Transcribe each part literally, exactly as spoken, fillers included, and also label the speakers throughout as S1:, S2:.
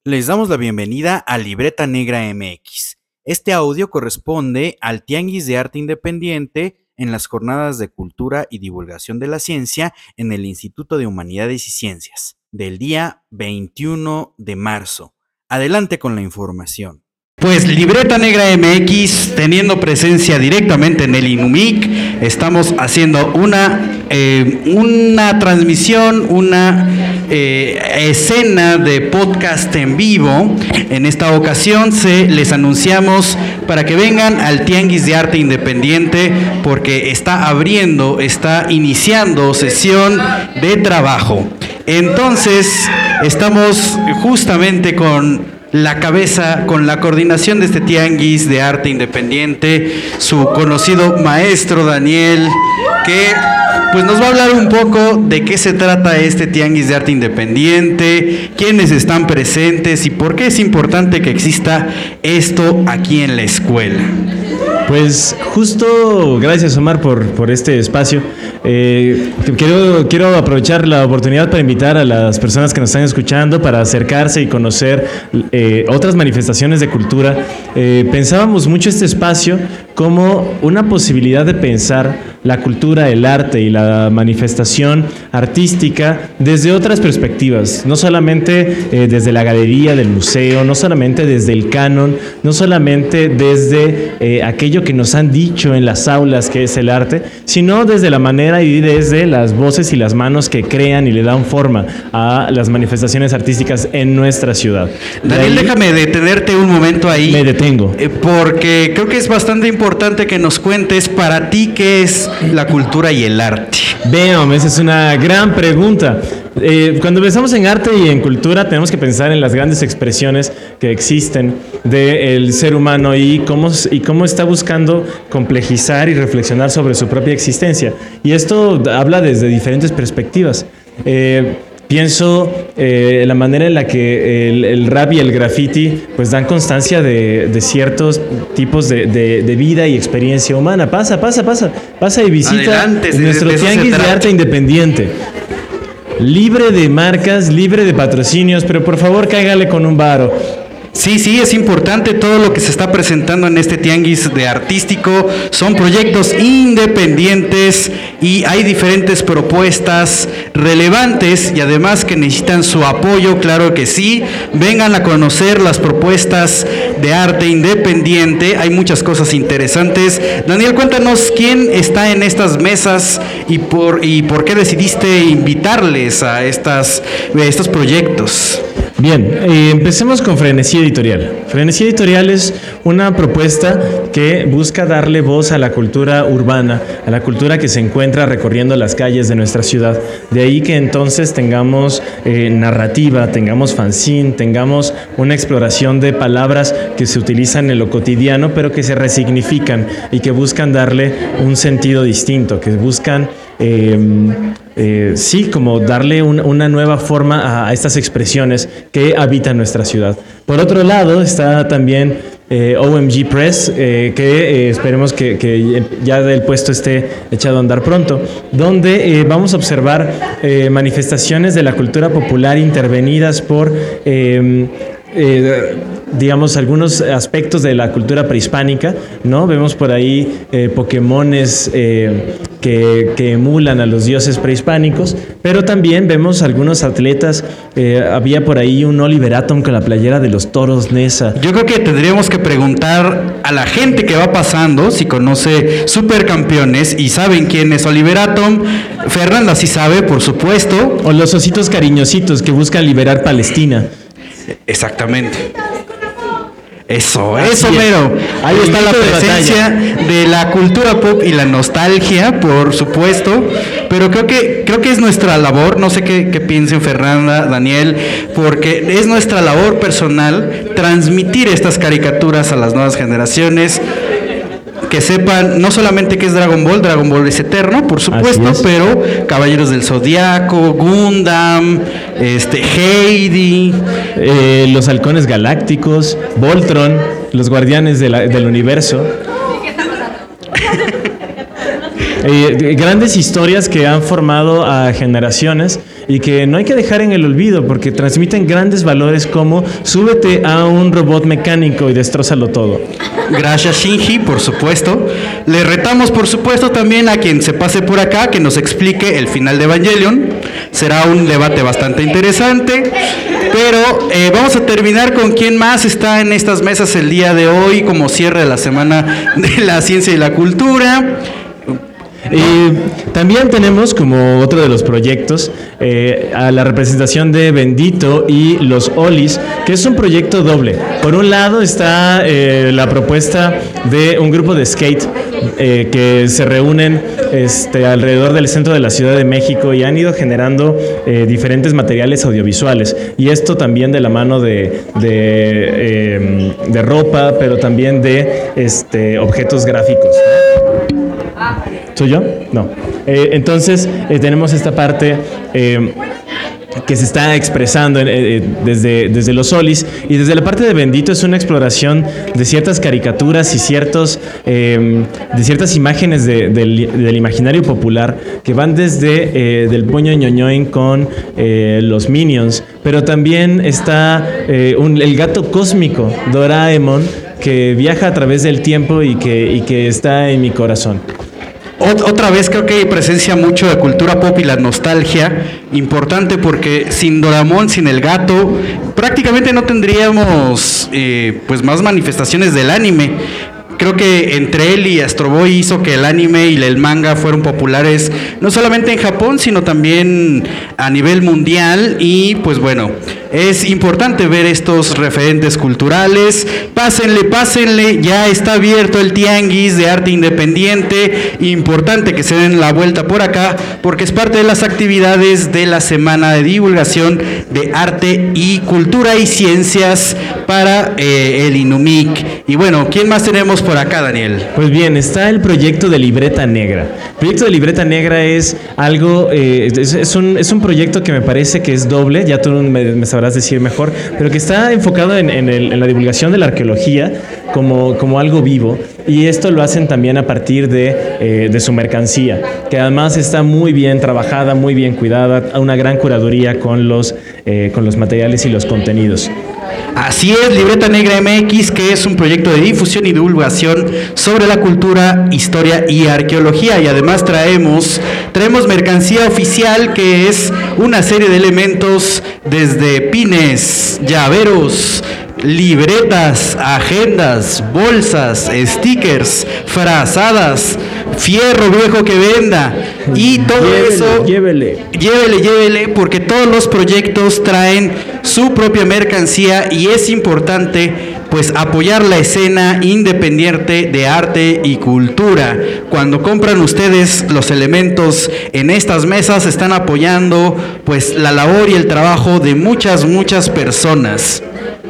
S1: Les damos la bienvenida a Libreta Negra M X. Este audio corresponde al Tianguis de Arte Independiente en las Jornadas de Cultura y Divulgación de la Ciencia en el Instituto de Humanidades y Ciencias, del día veintiuno de marzo. Adelante con la información.
S2: Pues Libreta Negra M X, teniendo presencia directamente en el INUMIC, estamos haciendo una, eh, una transmisión, una eh, escena de podcast en vivo. En esta ocasión se les anunciamos para que vengan al Tianguis de Arte Independiente porque está abriendo, está iniciando sesión de trabajo. Entonces, estamos justamente con la cabeza, con la coordinación de este Tianguis de Arte Independiente, su conocido maestro Daniel, que pues nos va a hablar un poco de qué se trata este Tianguis de Arte Independiente, quiénes están presentes y por qué es importante que exista esto aquí en la escuela.
S3: Pues justo, gracias Omar por, por este espacio. Eh, quiero, quiero aprovechar la oportunidad para invitar a las personas que nos están escuchando para acercarse y conocer eh, otras manifestaciones de cultura. Eh, pensábamos mucho este espacio como una posibilidad de pensar la cultura, el arte y la manifestación artística desde otras perspectivas, no solamente eh, desde la galería del museo, no solamente desde el canon, no solamente desde eh, aquello que nos han dicho en las aulas que es el arte, sino desde la manera y desde las voces y las manos que crean y le dan forma a las manifestaciones artísticas en nuestra ciudad.
S2: Daniel, de ahí, déjame detenerte un momento ahí.
S3: Me detengo.
S2: Eh, porque creo que es bastante importante que nos cuentes para ti qué es la cultura y el arte.
S3: Vean, esa es una gran pregunta. Eh, cuando pensamos en arte y en cultura tenemos que pensar en las grandes expresiones que existen del ser humano y cómo, y cómo está buscando complejizar y reflexionar sobre su propia existencia. Y esto habla desde diferentes perspectivas. Eh, Pienso eh, la manera en la que el, el rap y el graffiti pues dan constancia de, de ciertos tipos de, de, de vida y experiencia humana. Pasa, pasa, pasa, pasa y visita
S2: Adelante,
S3: nuestro
S2: de, de
S3: Tianguis de Arte Independiente. Libre de marcas, libre de patrocinios, pero por favor cáigale con un varo.
S2: Sí, sí, es importante todo lo que se está presentando en este tianguis de artístico. Son proyectos independientes y hay diferentes propuestas relevantes y además que necesitan su apoyo, claro que sí. Vengan a conocer las propuestas de arte independiente. Hay muchas cosas interesantes. Daniel, cuéntanos quién está en estas mesas y por, y por qué decidiste invitarles a estas, a estos proyectos.
S3: Bien, eh, empecemos con Frenesí Editorial. Frenesí Editorial es una propuesta que busca darle voz a la cultura urbana, a la cultura que se encuentra recorriendo las calles de nuestra ciudad. De ahí que entonces tengamos eh, narrativa, tengamos fanzine, tengamos una exploración de palabras que se utilizan en lo cotidiano, pero que se resignifican y que buscan darle un sentido distinto, que buscan Eh, eh, sí, como darle un, una nueva forma a, a estas expresiones que habitan nuestra ciudad. Por otro lado está también eh, O M G Press, eh, que eh, esperemos que, que ya el puesto esté echado a andar pronto, donde eh, vamos a observar eh, manifestaciones de la cultura popular intervenidas por eh, eh, digamos, algunos aspectos de la cultura prehispánica, ¿no? Vemos por ahí eh, Pokémones eh, que, que emulan a los dioses prehispánicos, pero también vemos algunos atletas. Eh, había por ahí un Oliver Atom con la playera de los Toros Neza.
S2: Yo creo que tendríamos que preguntar a la gente que va pasando si conoce Supercampeones y saben quién es Oliver Atom. Fernanda sí sabe, por supuesto.
S3: O los ositos cariñositos que buscan liberar Palestina.
S2: Exactamente. Eso, eso mero. Ahí está la presencia de la cultura pop y la nostalgia, por supuesto. Pero creo que creo que es nuestra labor, no sé qué, qué piensen Fernanda, Daniel, porque es nuestra labor personal transmitir estas caricaturas a las nuevas generaciones. Que sepan no solamente que es Dragon Ball, Dragon Ball es eterno, por supuesto, pero Caballeros del Zodiaco, Gundam, este, Heidi,
S3: eh, los Halcones Galácticos, Voltron, los Guardianes de la, del Universo. Eh, grandes historias que han formado a generaciones y que no hay que dejar en el olvido porque transmiten grandes valores como súbete a un robot mecánico y destrózalo todo.
S2: Gracias, Shinji, por supuesto. Le retamos, por supuesto, también a quien se pase por acá que nos explique el final de Evangelion. Será un debate bastante interesante. Pero eh, vamos a terminar con quién más está en estas mesas el día de hoy como cierre de la Semana de la Ciencia y la Cultura.
S3: Y también tenemos como otro de los proyectos eh, a la representación de Bendito y los Olis, que es un proyecto doble. Por un lado está eh, la propuesta de un grupo de skate eh, que se reúnen este, alrededor del centro de la Ciudad de México y han ido generando eh, diferentes materiales audiovisuales. Y esto también de la mano de, de, eh, de ropa, pero también de este, objetos gráficos. ¿Soy yo? No. Eh, entonces, eh, tenemos esta parte eh, que se está expresando eh, desde, desde los Olis, y desde la parte de Bendito es una exploración de ciertas caricaturas y ciertos, eh, de ciertas imágenes de, del, del imaginario popular que van desde eh, del Poño Ñoñoin con eh, los Minions, pero también está eh, un, el gato cósmico, Doraemon, que viaja a través del tiempo y que, y que está en mi corazón.
S2: Otra vez creo que hay presencia mucho de cultura pop y la nostalgia, importante porque sin Doraemon, sin el gato, prácticamente no tendríamos eh, pues más manifestaciones del anime. Creo que entre él y Astro Boy hizo que el anime y el manga fueron populares no solamente en Japón, sino también a nivel mundial. Y pues bueno, es importante ver estos referentes culturales. Pásenle, pásenle, ya está abierto el Tianguis de Arte Independiente. Importante que se den la vuelta por acá, porque es parte de las actividades de la Semana de Divulgación de Arte y Cultura y Ciencias para eh, el INUMIC. Y bueno, ¿quién más tenemos por acá, Daniel?
S3: Pues bien, está el proyecto de Libreta Negra. El proyecto de Libreta Negra es algo, eh, es, es, un, es un proyecto que me parece que es doble, ya tú me, me sabrás decir mejor, pero que está enfocado en, en, el, en la divulgación de la arqueología como, como algo vivo, y esto lo hacen también a partir de, eh, de su mercancía, que además está muy bien trabajada, muy bien cuidada, una gran curaduría con los, eh, con los materiales y los contenidos.
S2: Así es, Libreta Negra M X, que es un proyecto de difusión y divulgación sobre la cultura, historia y arqueología, y además traemos, traemos mercancía oficial, que es una serie de elementos desde pines, llaveros, libretas, agendas, bolsas, stickers, frazadas, fierro viejo que venda y todo
S3: llévele,
S2: eso.
S3: Llévele.
S2: Llévele, llévele, porque todos los proyectos traen su propia mercancía y es importante pues apoyar la escena independiente de arte y cultura. Cuando compran ustedes los elementos en estas mesas, están apoyando pues la labor y el trabajo de muchas, muchas personas.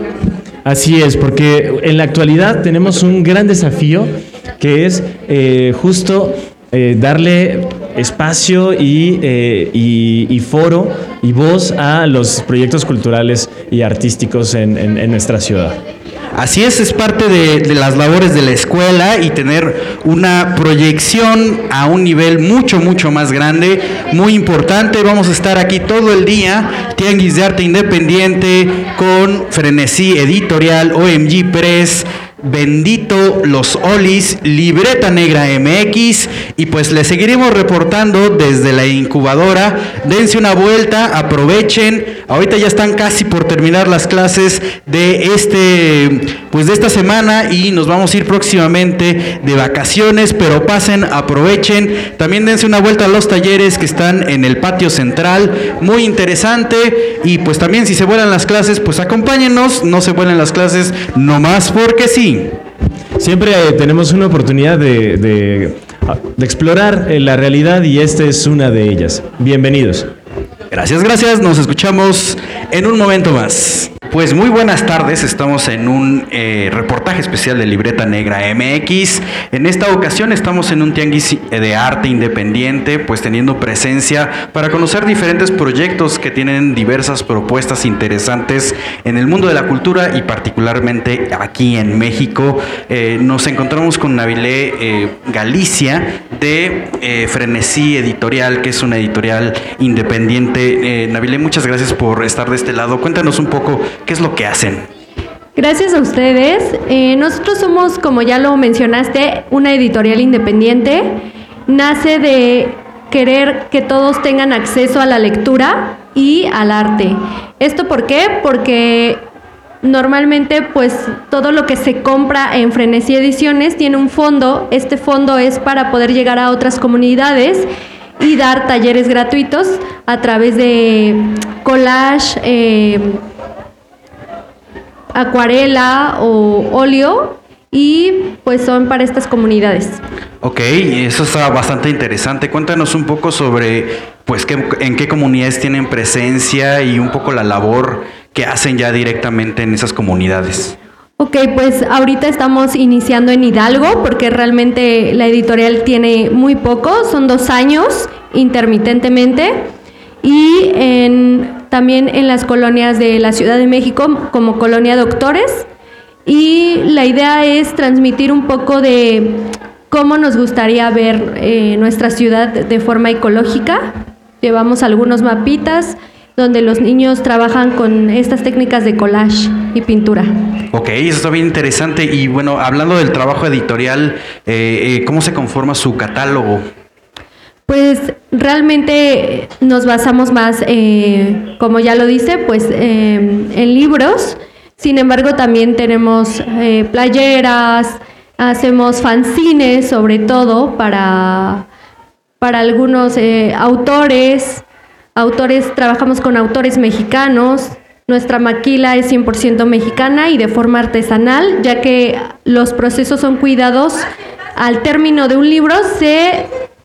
S3: Así es, porque en la actualidad tenemos un gran desafío que es eh, justo eh, darle espacio y, eh, y, y foro y voz a los proyectos culturales y artísticos en, en, en nuestra ciudad.
S2: Así es, es parte de, de las labores de la escuela y tener una proyección a un nivel mucho, mucho más grande, muy importante. Vamos a estar aquí todo el día, Tianguis de Arte Independiente, con Frenesí Editorial, O M G Press, Bendito, los Olis, Libreta Negra M X, y pues les seguiremos reportando desde la incubadora. Dense una vuelta, aprovechen. Ahorita ya están casi por terminar las clases de este, pues de esta semana, y nos vamos a ir próximamente de vacaciones, pero pasen, aprovechen. También dense una vuelta a los talleres que están en el patio central, muy interesante. Y pues también si se vuelan las clases, pues acompáñenos, no se vuelen las clases nomás porque sí.
S3: Siempre eh, tenemos una oportunidad de, de, de explorar eh, la realidad, y esta es una de ellas. Bienvenidos.
S2: Gracias, gracias. Nos escuchamos en un momento más. Pues muy buenas tardes, estamos en un eh, reportaje especial de Libreta Negra M X. En esta ocasión estamos en un tianguis de arte independiente, pues teniendo presencia para conocer diferentes proyectos que tienen diversas propuestas interesantes en el mundo de la cultura y particularmente aquí en México. Eh, nos encontramos con Nabilé eh, Galicia de eh, Frenesí Editorial, que es una editorial independiente. Eh, Nabilé, muchas gracias por estar de este lado. Cuéntanos un poco qué es lo que hacen.
S4: Gracias a ustedes. Eh, nosotros somos, como ya lo mencionaste, una editorial independiente. Nace de querer que todos tengan acceso a la lectura y al arte. ¿Esto por qué? Porque normalmente pues todo lo que se compra en Frenesí Ediciones tiene un fondo. Este fondo es para poder llegar a otras comunidades y dar talleres gratuitos a través de collage, eh, acuarela o óleo, y pues son para estas comunidades.
S2: Ok, eso está bastante interesante. Cuéntanos un poco sobre pues qué, en qué comunidades tienen presencia y un poco la labor que hacen ya directamente en esas comunidades.
S4: Ok, pues ahorita estamos iniciando en Hidalgo porque realmente la editorial tiene muy poco, son dos años intermitentemente, y en, también en las colonias de la Ciudad de México como Colonia Doctores, y la idea es transmitir un poco de cómo nos gustaría ver eh, nuestra ciudad de forma ecológica. Llevamos algunos mapitas donde los niños trabajan con estas técnicas de collage y pintura.
S2: Ok, eso está bien interesante. Y bueno, hablando del trabajo editorial, eh, eh, ¿cómo se conforma su catálogo?
S4: Pues realmente nos basamos más, eh, como ya lo dice, pues eh, en libros. Sin embargo, también tenemos eh, playeras, hacemos fanzines, sobre todo para, para algunos eh, autores. Autores, trabajamos con autores mexicanos. Nuestra maquila es cien por ciento mexicana y de forma artesanal, ya que los procesos son cuidados. Al término de un libro se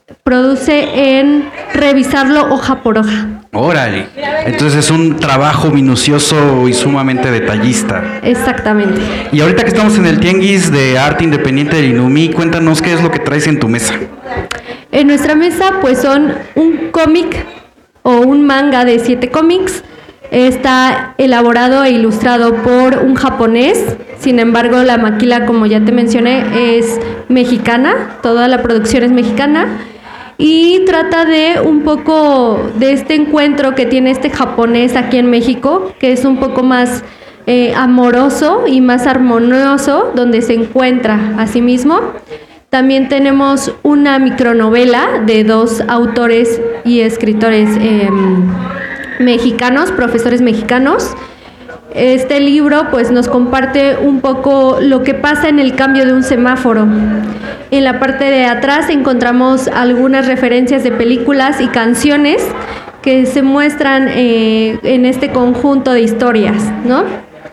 S4: produce en revisarlo hoja por hoja.
S2: Órale, entonces es un trabajo minucioso y sumamente detallista.
S4: Exactamente.
S2: Y ahorita que estamos en el tianguis de arte independiente del INUMIC, cuéntanos qué es lo que traes en tu mesa.
S4: En nuestra mesa pues son un cómic o un manga de siete cómics. Está elaborado e ilustrado por un japonés. Sin embargo, la maquila, como ya te mencioné, es mexicana. Toda la producción es mexicana. Y trata de un poco de este encuentro que tiene este japonés aquí en México, que es un poco más eh, amoroso y más armonioso, donde se encuentra a sí mismo. También tenemos una micronovela de dos autores y escritores eh, mexicanos, profesores mexicanos. Este libro pues nos comparte un poco lo que pasa en el cambio de un semáforo. En la parte de atrás encontramos algunas referencias de películas y canciones que se muestran eh, en este conjunto de historias, ¿no?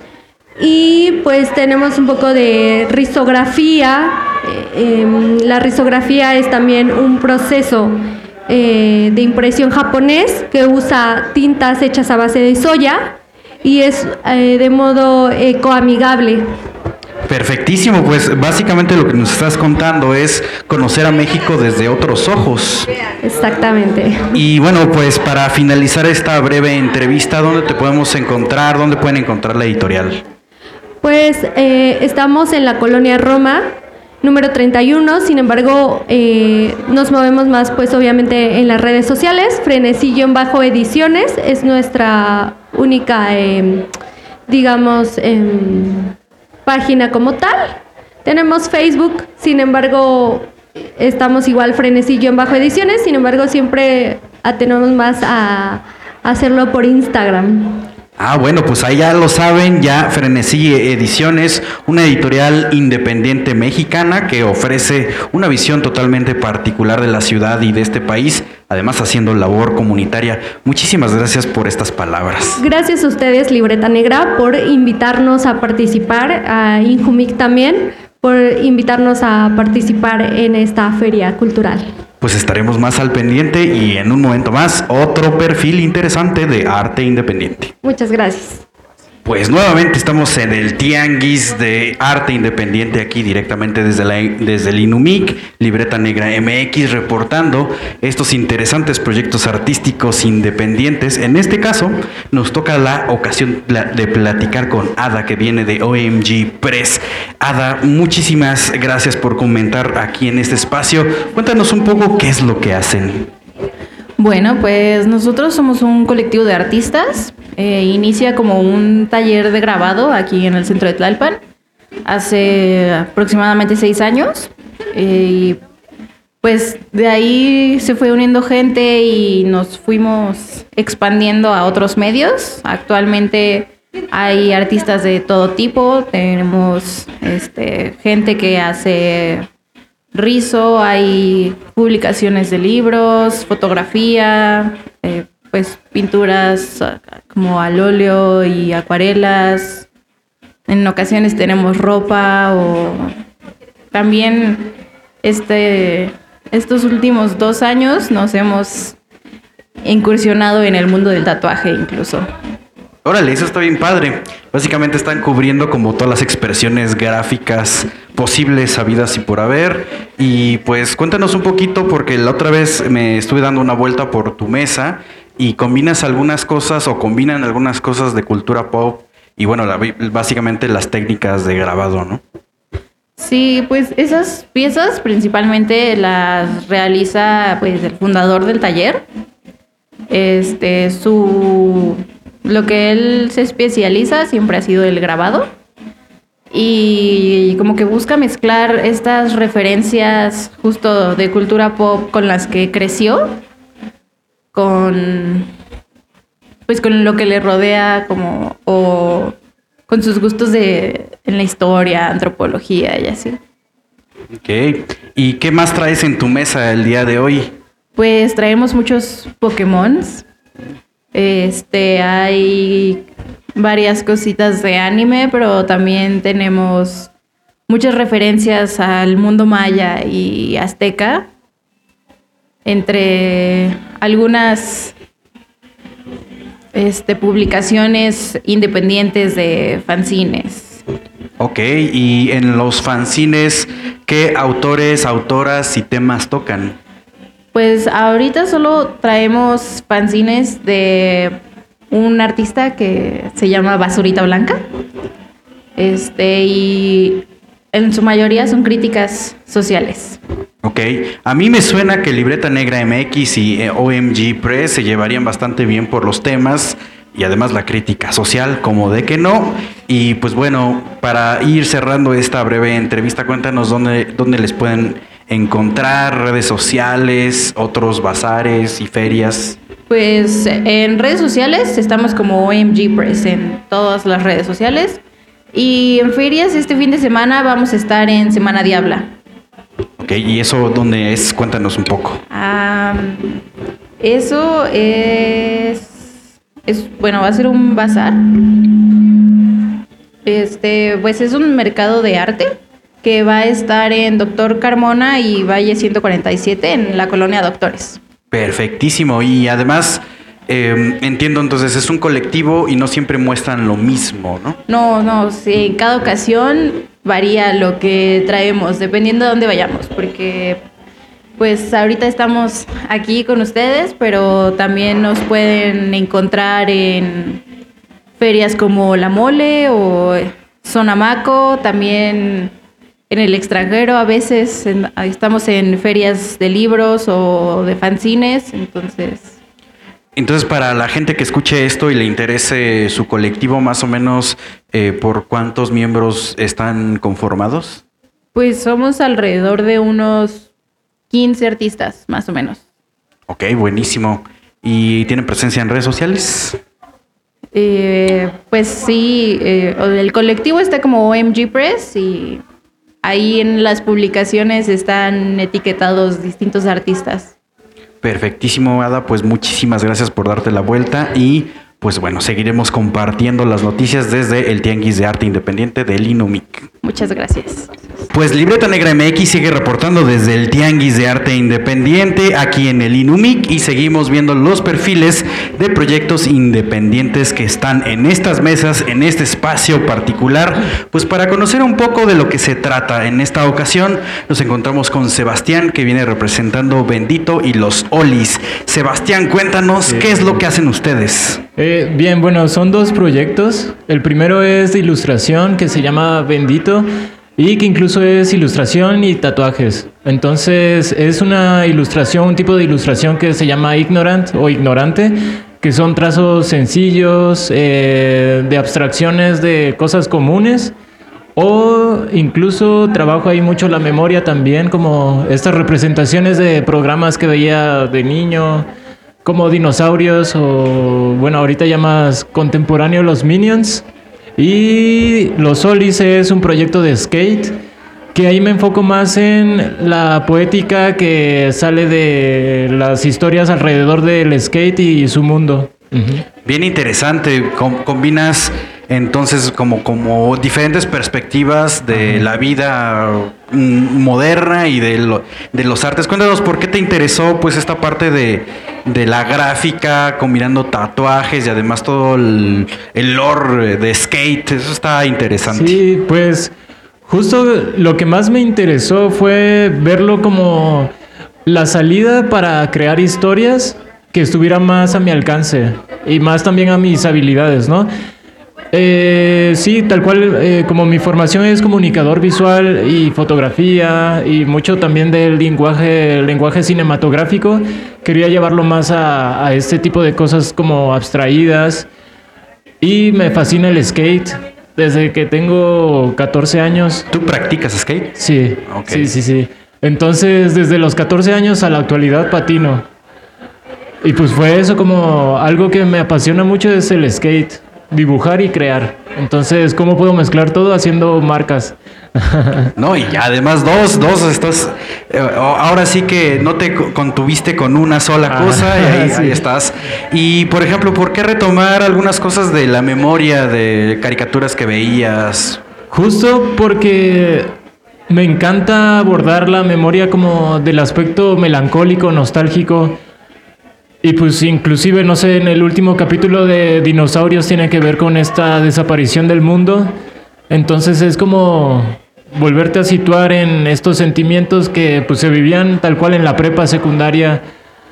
S4: Y pues tenemos un poco de risografía. Eh, eh, la risografía es también un proceso eh, de impresión japonés que usa tintas hechas a base de soya y es eh, de modo ecoamigable.
S2: Perfectísimo, pues básicamente lo que nos estás contando es conocer a México desde otros ojos.
S4: Exactamente.
S2: Y bueno, pues para finalizar esta breve entrevista, ¿dónde te podemos encontrar? ¿Dónde pueden encontrar la editorial?
S4: Pues eh, estamos en la colonia Roma, número treinta y uno, sin embargo, eh, nos movemos más pues obviamente en las redes sociales. Frenesí-Ediciones es nuestra única, eh, digamos, eh, página como tal. Tenemos Facebook, sin embargo, estamos igual Frenesí-Ediciones, sin embargo, siempre atenemos más a, a hacerlo por Instagram.
S2: Ah, bueno, pues ahí ya lo saben, ya Frenesí Ediciones, una editorial independiente mexicana que ofrece una visión totalmente particular de la ciudad y de este país, además haciendo labor comunitaria. Muchísimas gracias por estas palabras.
S4: Gracias a ustedes, Libreta Negra, por invitarnos a participar, a INJUMIC también, por invitarnos a participar en esta feria cultural.
S2: pues estaremos más al pendiente y en un momento más otro perfil interesante de arte independiente.
S4: Muchas gracias.
S2: Pues nuevamente estamos en el Tianguis de Arte Independiente aquí directamente desde, la, desde el INUMIC, Libreta Negra M X, reportando estos interesantes proyectos artísticos independientes. En este caso nos toca la ocasión de platicar con Ada, que viene de O M G Press. Ada, muchísimas gracias por comentar aquí en este espacio. Cuéntanos un poco qué es lo que hacen.
S5: Bueno, pues nosotros somos un colectivo de artistas. Eh, inicia como un taller de grabado aquí en el centro de Tlalpan hace aproximadamente seis años. Eh, y pues de ahí se fue uniendo gente y nos fuimos expandiendo a otros medios. Actualmente hay artistas de todo tipo. Tenemos este, gente que hace rizo, hay publicaciones de libros, fotografía, eh, pues pinturas como al óleo y acuarelas. En ocasiones tenemos ropa o también este, estos últimos dos años nos hemos incursionado en el mundo del tatuaje incluso.
S2: Órale, eso está bien padre. Básicamente están cubriendo como todas las expresiones gráficas posibles, habidas y por haber. Y pues cuéntanos un poquito, porque la otra vez me estuve dando una vuelta por tu mesa y combinas algunas cosas o combinan algunas cosas de cultura pop y bueno, la, básicamente las técnicas de grabado, ¿no?
S5: Sí, pues esas piezas principalmente las realiza pues el fundador del taller. Este, su... Lo que él se especializa siempre ha sido el grabado y como que busca mezclar estas referencias justo de cultura pop con las que creció, con pues con lo que le rodea como o con sus gustos de en la historia, antropología y así.
S2: Ok. ¿Y qué más traes en tu mesa el día de hoy?
S5: Pues traemos muchos Pokémons. Este, hay varias cositas de anime, pero también tenemos muchas referencias al mundo maya y azteca, entre algunas este, publicaciones independientes de fanzines.
S2: Ok, y en los fanzines, ¿qué autores, autoras y temas tocan?
S5: Pues ahorita solo traemos fanzines de un artista que se llama Basurita Blanca. Este, y en su mayoría son críticas sociales.
S2: Ok, a mí me suena que Libreta Negra M X y O M G Press se llevarían bastante bien por los temas y además la crítica social, como de que no. Y pues bueno, para ir cerrando esta breve entrevista, cuéntanos dónde, dónde les pueden encontrar, redes sociales, otros bazares y ferias.
S5: Pues en redes sociales estamos como O M G Press en todas las redes sociales. Y en ferias este fin de semana vamos a estar en Semana Diabla.
S2: Ok, ¿y eso dónde es? Cuéntanos un poco.
S5: Um, eso es, es, bueno, va a ser un bazar. Este, pues es un mercado de arte que va a estar en Doctor Carmona y Valle ciento cuarenta y siete en la colonia Doctores.
S2: Perfectísimo, y además eh, entiendo entonces es un colectivo y no siempre muestran lo mismo, ¿no?
S5: No, no, sí, en cada ocasión varía lo que traemos, dependiendo de dónde vayamos, porque pues ahorita estamos aquí con ustedes, pero también nos pueden encontrar en ferias como La Mole o Sonamaco, también en el extranjero a veces en, estamos en ferias de libros o de fanzines, entonces...
S2: Entonces, para la gente que escuche esto y le interese su colectivo, más o menos, eh, ¿por cuántos miembros están conformados?
S5: Pues somos alrededor de unos quince artistas, más o menos.
S2: Ok, buenísimo. ¿Y tienen presencia en redes sociales?
S5: Eh, pues sí, eh, el colectivo está como O M G Press y ahí en las publicaciones están etiquetados distintos artistas.
S2: Perfectísimo, Ada, pues muchísimas gracias por darte la vuelta y pues bueno, seguiremos compartiendo las noticias desde el Tianguis de Arte Independiente del INUMIC.
S5: Muchas gracias.
S2: Pues Libreta Negra M X sigue reportando desde el Tianguis de Arte Independiente aquí en el INUMIC y seguimos viendo los perfiles de proyectos independientes que están en estas mesas, en este espacio particular, pues para conocer un poco de lo que se trata. En esta ocasión nos encontramos con Sebastián, que viene representando Bendito y los Olis. Sebastián, cuéntanos, sí. ¿Qué es lo que hacen ustedes?
S6: Eh, bien, bueno, son dos proyectos. El primero es de ilustración, que se llama Bendito, y que incluso es ilustración y tatuajes. Entonces es una ilustración, un tipo de ilustración que se llama ignorant o ignorante, que son trazos sencillos, eh, de abstracciones de cosas comunes, o incluso trabajo ahí mucho la memoria también, como estas representaciones de programas que veía de niño, como dinosaurios, o bueno, ahorita ya más contemporáneo, los Minions. Y Los Olis es un proyecto de skate, que ahí me enfoco más en la poética que sale de las historias alrededor del skate y su mundo. Uh-huh.
S2: Bien interesante, Com- combinas entonces como, como diferentes perspectivas de uh-huh. la vida mm, moderna y de, lo, de los artes. Cuéntanos, ¿por qué te interesó pues esta parte de, de la gráfica, combinando tatuajes y además todo el, el lore de skate? Eso está interesante.
S6: Sí, pues justo lo que más me interesó fue verlo como la salida para crear historias que estuvieran más a mi alcance y más también a mis habilidades, ¿no? Eh, sí, tal cual, eh, como mi formación es comunicador visual y fotografía y mucho también del lenguaje, lenguaje cinematográfico, quería llevarlo más a, a este tipo de cosas como abstraídas, y me fascina el skate desde que tengo catorce años.
S2: ¿Tú practicas skate?
S6: Sí,
S2: okay.
S6: sí, sí, sí. Entonces, desde los catorce años a la actualidad patino. Y pues fue eso, como algo que me apasiona mucho es el skate. Dibujar y crear. Entonces, ¿cómo puedo mezclar todo haciendo marcas?
S2: No, y además dos, dos, estás... Eh, ahora sí que no te contuviste con una sola cosa, ah, y ahí, sí. ahí estás. Y, por ejemplo, ¿por qué retomar algunas cosas de la memoria, de caricaturas que veías?
S6: Justo porque me encanta abordar la memoria como del aspecto melancólico, nostálgico. Y pues inclusive, no sé, en el último capítulo de Dinosaurios tiene que ver con esta desaparición del mundo. Entonces es como volverte a situar en estos sentimientos que pues se vivían tal cual en la prepa secundaria,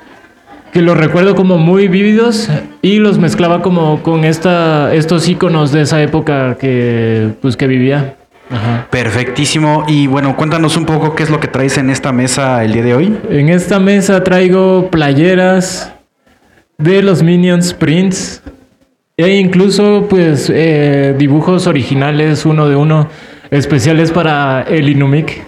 S6: que los recuerdo como muy vívidos, y los mezclaba como con esta, estos íconos de esa época que, pues, que vivía. Ajá.
S2: Perfectísimo. Y bueno, cuéntanos un poco qué es lo que traes en esta mesa el día de hoy.
S6: En esta mesa traigo playeras de los Minions Prints, e incluso pues eh, dibujos originales uno de uno, especiales para el INUMIC.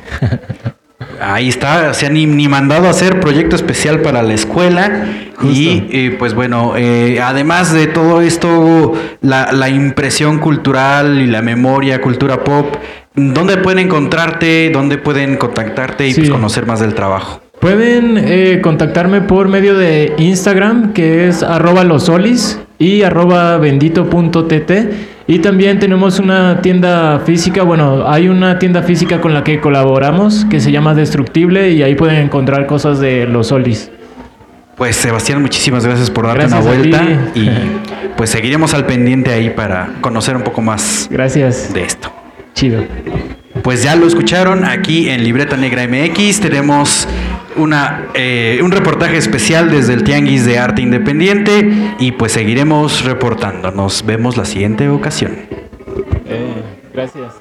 S2: Ahí está, se han ni, ni mandado a hacer proyecto especial para la escuela. Justo. Y eh, pues bueno, eh, además de todo esto, la, la impresión cultural y la memoria, cultura pop, ¿dónde pueden encontrarte? ¿Dónde pueden contactarte y sí. pues conocer más del trabajo?
S6: Pueden eh, contactarme por medio de Instagram, que es arroba losolis y arroba bendito punto tt. Y también tenemos una tienda física, bueno, hay una tienda física con la que colaboramos, que se llama Destructible, y ahí pueden encontrar cosas de Los Solis.
S2: Pues Sebastián, muchísimas gracias por darte
S6: gracias
S2: una vuelta y pues seguiremos al pendiente ahí para conocer un poco más
S6: gracias.
S2: de esto.
S6: Chido.
S2: Pues ya lo escucharon aquí en Libreta Negra M X, tenemos una eh, un reportaje especial desde el Tianguis de Arte Independiente y pues seguiremos reportando. Nos vemos la siguiente ocasión.
S6: Eh, gracias.